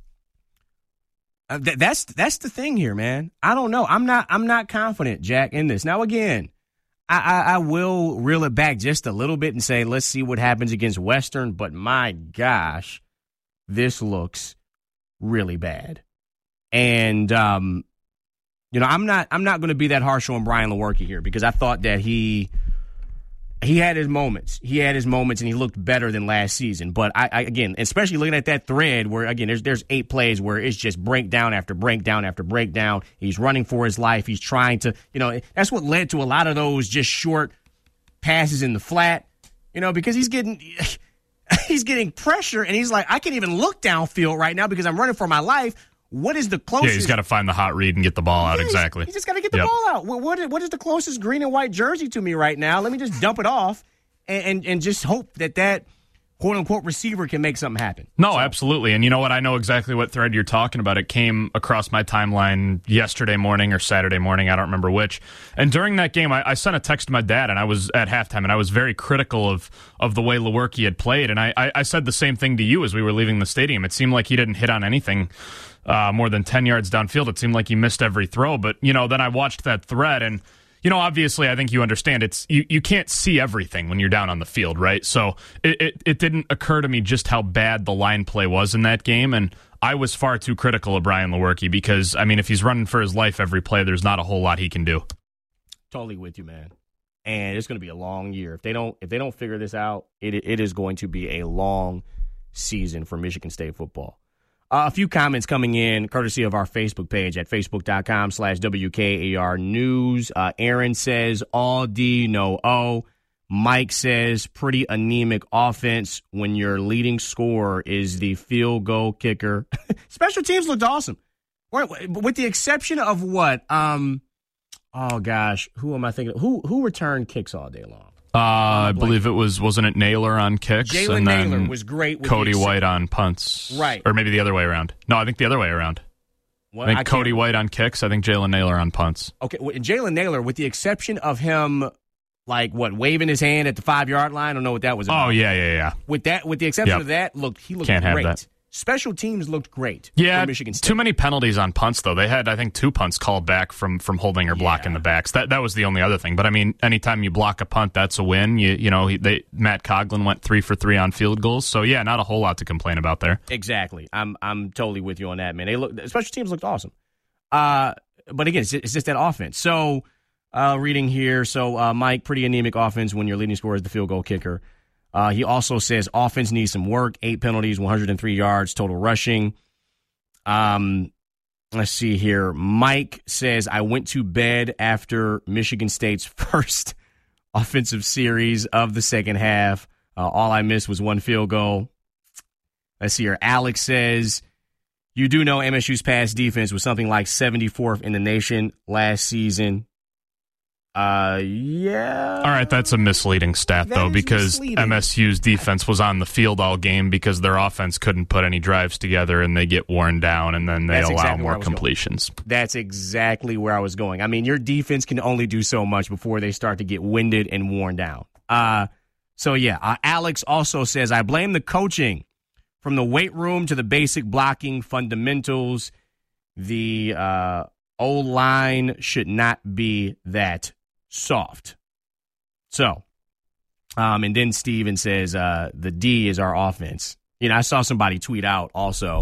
that's the thing here, man. I don't know. I'm not confident, Jack, in this. Now, again, I will reel it back just a little bit and say, let's see what happens against Western. But my gosh, this looks really bad. And, I'm not going to be that harsh on Brian Lewerke here, because I thought that he had his moments. He had his moments, and he looked better than last season. But I again, especially looking at that thread where, again, there's 8 plays where it's just breakdown after breakdown after breakdown. He's running for his life. He's trying to, that's what led to a lot of those just short passes in the flat, because he's getting pressure, and he's like, I can't even look downfield right now because I'm running for my life. What is the closest? Yeah, he's got to find the hot read and get the ball out, exactly. He just got to get the ball out. What is the closest green and white jersey to me right now? Let me just dump it off and just hope that quote-unquote receiver can make something happen. No, absolutely. And you know what? I know exactly what thread you're talking about. It came across my timeline yesterday morning or Saturday morning. I don't remember which. And during that game, I sent a text to my dad, and I was at halftime, and I was very critical of the way Lewerke had played. And I said the same thing to you as we were leaving the stadium. It seemed like he didn't hit on anything more than 10 yards downfield. It seemed like he missed every throw. But, then I watched that thread, and obviously, I think you understand it's you can't see everything when you're down on the field, right? So it didn't occur to me just how bad the line play was in that game, and I was far too critical of Brian Lewerke because, if he's running for his life every play, there's not a whole lot he can do. Totally with you, man. And it's going to be a long year. If they don't figure this out, it is going to be a long season for Michigan State football. A few comments coming in, courtesy of our Facebook page at facebook.com/WKAR News. Aaron says, all D, no O. Mike says, pretty anemic offense when your leading scorer is the field goal kicker. Special teams looked awesome. With the exception of what? Oh, gosh. Who am I thinking of? Who returned kicks all day long? I believe wasn't it Naylor on kicks? Jalen Naylor was great. With Cody White on punts. Right. Or maybe the other way around. No, I think the other way around. Well, I think Cody White on kicks. I think Jalen Naylor on punts. Okay, Jalen Naylor, with the exception of him, waving his hand at the 5-yard line. I don't know what that was about. Oh, yeah. With the exception of that, he looked Can't great. Have that. Special teams looked great for Michigan State. Too many penalties on punts, though. They had, I think, 2 punts called back from holding or blocking the backs. That was the only other thing. But, anytime you block a punt, that's a win. Matt Coughlin went 3 for 3 on field goals. So, yeah, not a whole lot to complain about there. Exactly. I'm totally with you on that, man. Special teams looked awesome. But, again, it's just that offense. So, reading here. So, Mike, pretty anemic offense when your leading scorer is the field goal kicker. He also says offense needs some work. 8 penalties, 103 yards, total rushing. Let's see here. Mike says, I went to bed after Michigan State's first offensive series of the second half. All I missed was 1 field goal. Let's see here. Alex says, you do know MSU's pass defense was something like 74th in the nation last season. Yeah. All right, that's a misleading stat, though, because MSU's defense was on the field all game because their offense couldn't put any drives together, and they get worn down, and then they allow more completions. That's exactly where I was going. Your defense can only do so much before they start to get winded and worn down. Alex also says, I blame the coaching. From the weight room to the basic blocking fundamentals, the O-line should not be that soft. So, and then Steven says, the D is our offense. I saw somebody tweet out also,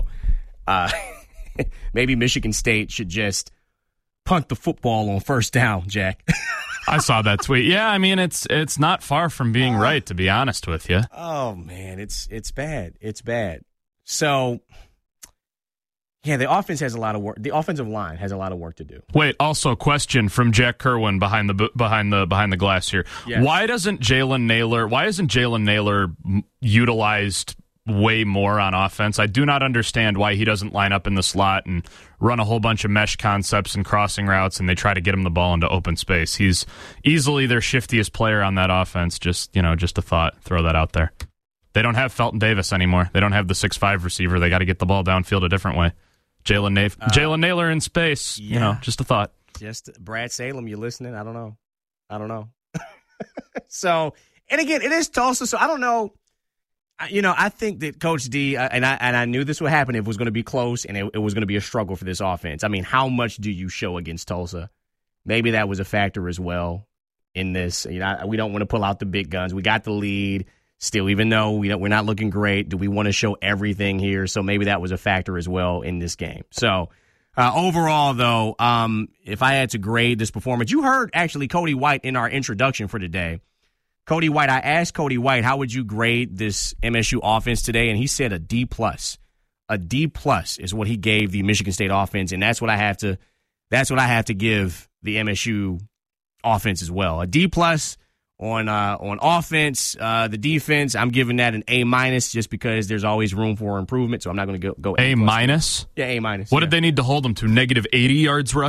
maybe Michigan State should just punt the football on first down, Jack. I saw that tweet. Yeah, it's not far from being right, to be honest with you. Oh, man, it's bad. It's bad. So, yeah, the offense has a lot of work. The offensive line has a lot of work to do. Wait, also question from Jack Kerwin behind the glass here. Yes. Why isn't Jalen Naylor utilized way more on offense? I do not understand why he doesn't line up in the slot and run a whole bunch of mesh concepts and crossing routes, and they try to get him the ball into open space. He's easily their shiftiest player on that offense. Just a thought. Throw that out there. They don't have Felton Davis anymore. They don't have the 6'5" receiver. They got to get the ball downfield a different way. Jalen Naylor in space. Yeah. Just a thought. Just Brad Salem, you listening? I don't know. So, and again, it is Tulsa, so I don't know. I think that Coach D, and I knew this would happen. It was going to be close, and it was going to be a struggle for this offense. How much do you show against Tulsa? Maybe that was a factor as well in this. We don't want to pull out the big guns. We got the lead still, even though we're not looking great. Do we want to show everything here? So maybe that was a factor as well in this game. So overall, though, if I had to grade this performance, you heard actually Cody White in our introduction for today. Cody White, I asked Cody White, how would you grade this MSU offense today? And he said a D+. A D+ is what he gave the Michigan State offense, and that's what I have to give the MSU offense as well. A D+ on offense. The defense, I'm giving that an A- just because there's always room for improvement. So I'm not going to go A-? Yeah, A-. What did they need to hold them to? -80 yards rushing? Right.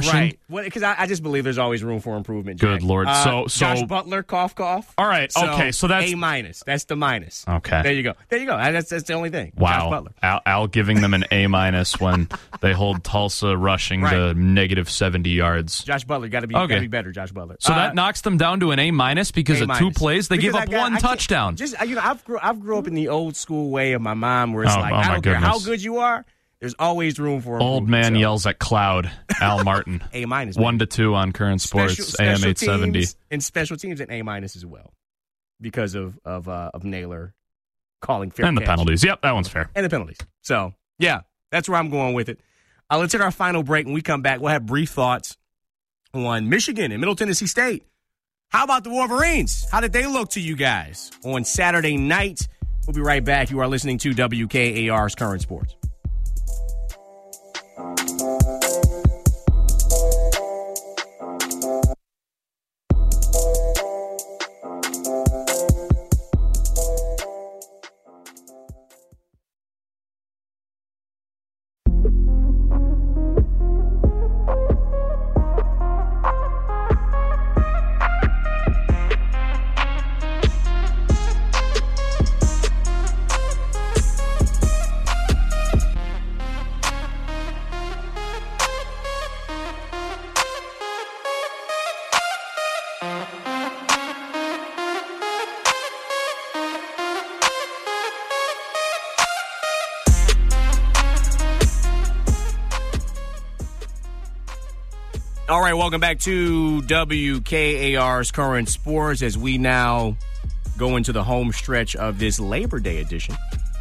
Because I just believe there's always room for improvement. Jack. Good Lord. So Josh Butler, cough. All right. Okay. So that's A-. That's the minus. Okay. There you go. That's the only thing. Wow. Josh Butler. Al giving them an A- when they hold Tulsa rushing to negative 70 yards. Josh Butler got to be better. Josh Butler. So that knocks them down to an A- because of 2 plays. They give up 1 touchdown. I've grew up in the old school way of my mom, where it's I don't care how good you are. There's always room for improvement. Old man yells at cloud. Al Martin. A-. 1 to 2 on Current Sports. AM 870. And special teams at A- as well, because of Naylor calling fair and the catch. penalties. Yep, that one's fair. And the penalties. So yeah, that's where I'm going with it. Let's hit our final break. When we come back, we'll have brief thoughts on Michigan and Middle Tennessee State. How about the Wolverines? How did they look to you guys on Saturday night? We'll be right back. You are listening to WKAR's Current Sports. All right, welcome back to WKAR's Current Sports as we now go into the home stretch of this Labor Day edition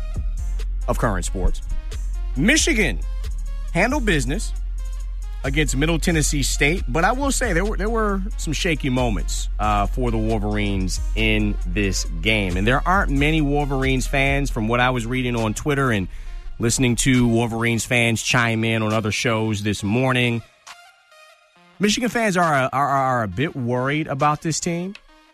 of Current Sports. Michigan handled business against Middle Tennessee State, but I will say there were some shaky moments for the Wolverines in this game. And there aren't many Wolverines fans, from what I was reading on Twitter and listening to Wolverines fans chime in on other shows this morning. Michigan fans are a bit worried about this team.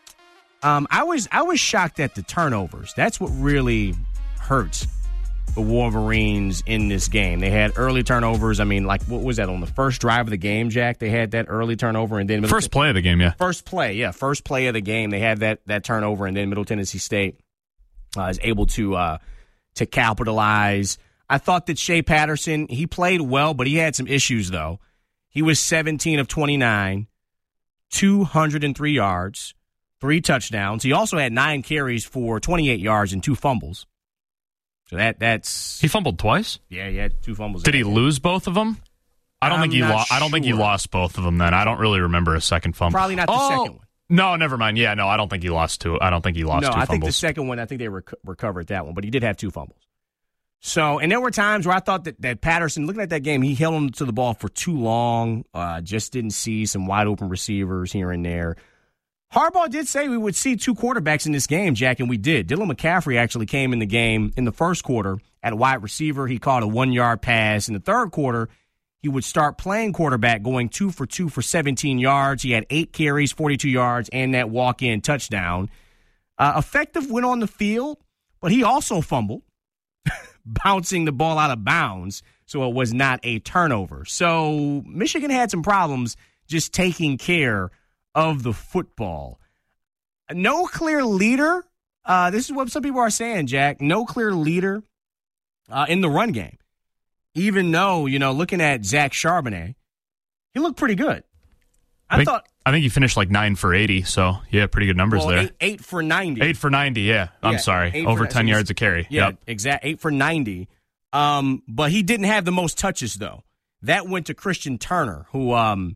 I was shocked at the turnovers. That's what really hurts the Wolverines in this game. They had early turnovers. I mean, like, what was that on the first drive of the game, Jack? They had that early turnover, and then first play of the game, yeah. First play of the game. They had that turnover, and then Middle Tennessee State is able to capitalize. I thought that Shea Patterson, he played well, but he had some issues though. He was 17 of 29, 203 yards, 3 touchdowns. He also had 9 carries for 28 yards and 2 fumbles. So that's he fumbled twice? Yeah, he had 2 fumbles. Did he lose both of them? I don't think he lost both of them then. I don't really remember a second fumble. Probably not the second one. No, never mind. Yeah, no, I don't think he lost 2. I don't think he lost 2 fumbles. No, I think the second one, I think they recovered that one, but he did have 2 fumbles. So, and there were times where I thought that Patterson, looking at that game, he held him to the ball for too long, just didn't see some wide open receivers here and there. Harbaugh did say we would see 2 quarterbacks in this game, Jack, and we did. Dylan McCaffrey actually came in the game in the first quarter at wide receiver. He caught a 1-yard pass. In the third quarter, he would start playing quarterback, going 2 for 2 for 17 yards. He had 8 carries, 42 yards, and that walk-in touchdown. Effective went on the field, but he also fumbled, bouncing the ball out of bounds, so it was not a turnover. So Michigan had some problems just taking care of the football. No clear leader. This is what some people are saying, Jack. No clear leader in the run game. Even though, looking at Zach Charbonnet, he looked pretty good. I think he finished like 9 for 80, so yeah, pretty good numbers there. 8 for 90. 8 for 90, yeah. I'm sorry. Over 10 yards a carry. Yeah, yep. Exact 8 for 90. But he didn't have the most touches, though. That went to Christian Turner, who,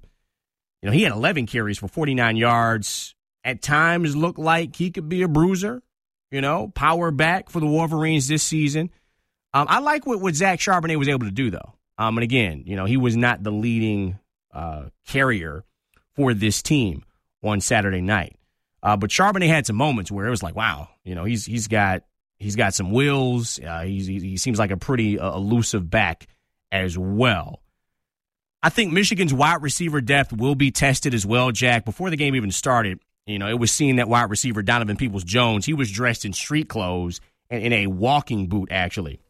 he had 11 carries for 49 yards. At times looked like he could be a bruiser, power back for the Wolverines this season. I like what Zach Charbonnet was able to do, though. And again, he was not the leading carrier for this team on Saturday night. But Charbonnet had some moments where it was like, wow, he's got some wheels. He seems like a pretty elusive back as well. I think Michigan's wide receiver depth will be tested as well, Jack. Before the game even started, it was seen that wide receiver Donovan Peoples-Jones, he was dressed in street clothes and in a walking boot, actually,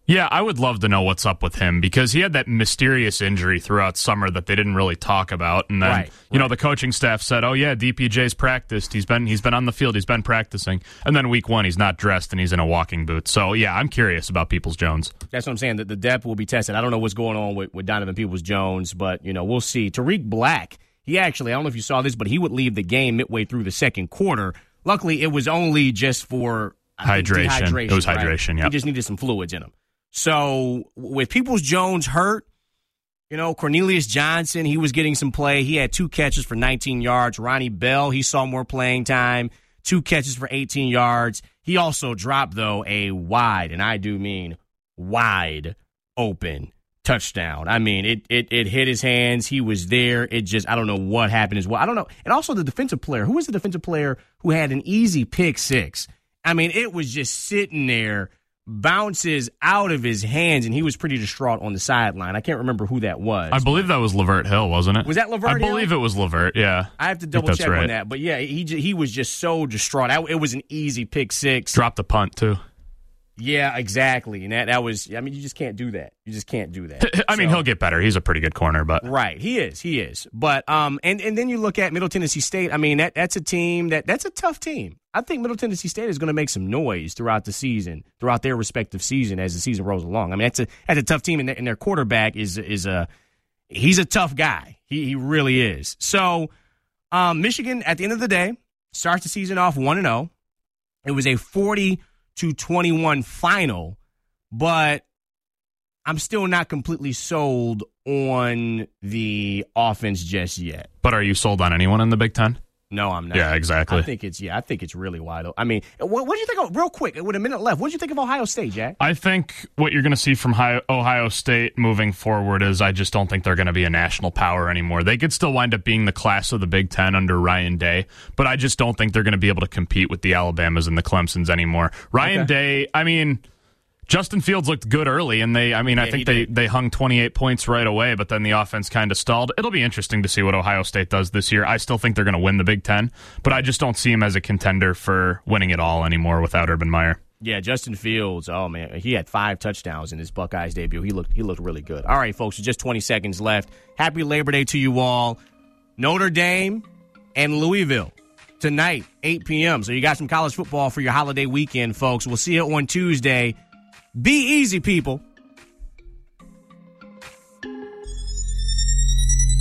Yeah, I would love to know what's up with him because he had that mysterious injury throughout summer that they didn't really talk about. And then, the coaching staff said, oh, yeah, DPJ's practiced. He's been on the field. He's been practicing. And then week 1, he's not dressed and he's in a walking boot. So, yeah, I'm curious about Peoples-Jones. That's what I'm saying. The depth will be tested. I don't know what's going on with Donovan Peoples-Jones, but, we'll see. Tariq Black, he actually, I don't know if you saw this, but he would leave the game midway through the second quarter. Luckily, it was only just for hydration. It was hydration, yeah. He just needed some fluids in him. So with Peoples-Jones hurt, Cornelius Johnson, he was getting some play. He had 2 catches for 19 yards. Ronnie Bell, he saw more playing time, 2 catches for 18 yards. He also dropped, though, a wide, and I do mean wide open touchdown. I mean, it hit his hands. He was there. It just, I don't know what happened as well. I don't know. And also the defensive player. Who was the defensive player who had an easy pick 6? I mean, it was just sitting there, bounces out of his hands, and he was pretty distraught on the sideline. I can't remember who that was. I believe that was Lavert Hill, wasn't it? Was that Lavert Hill? I believe it was Lavert, yeah. I have to double check on that. But, yeah, he was just so distraught. It was an easy pick 6. Dropped the punt, too. Yeah, exactly. And that was, I mean, you just can't do that. You just can't do that. I mean, he'll get better. He's a pretty good corner, but. Right, he is. But, and then you look at Middle Tennessee State. I mean, that's a team that's a tough team. I think Middle Tennessee State is going to make some noise throughout the season, throughout their respective season as the season rolls along. I mean, that's a tough team, and their quarterback he's a tough guy. He really is. So, Michigan, at the end of the day, starts the season off 1-0. It was a 40-21 final, but I'm still not completely sold on the offense just yet. But are you sold on anyone in the Big Ten? No, I'm not. Yeah, exactly. I think it's really wide open. I mean, what do you think of, real quick, with a minute left, what did you think of Ohio State, Jack? I think what you're going to see from Ohio State moving forward is I just don't think they're going to be a national power anymore. They could still wind up being the class of the Big Ten under Ryan Day, but I just don't think they're going to be able to compete with the Alabamas and the Clemsons anymore. Ryan Day, I mean, Justin Fields looked good early, and I think they hung 28 points right away, but then the offense kind of stalled. It'll be interesting to see what Ohio State does this year. I still think they're going to win the Big Ten, but I just don't see him as a contender for winning it all anymore without Urban Meyer. Yeah, Justin Fields, oh man, he had 5 touchdowns in his Buckeyes debut. He looked really good. All right, folks, just 20 seconds left. Happy Labor Day to you all. Notre Dame and Louisville tonight, 8 p.m. So you got some college football for your holiday weekend, folks. We'll see you on Tuesday. Be easy, people.